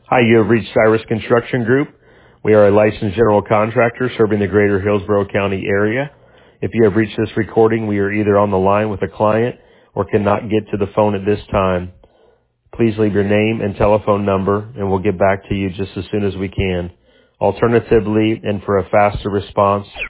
Hi, you have reached Cyrus Construction Group. We are a licensed general contractor serving the greater Hillsborough County area. If you have reached this recording, we are either on the line with a client or cannot get to the phone at this time. Please leave your name and telephone number, and we'll get back to you just as soon as we can. Alternatively, and for a faster response,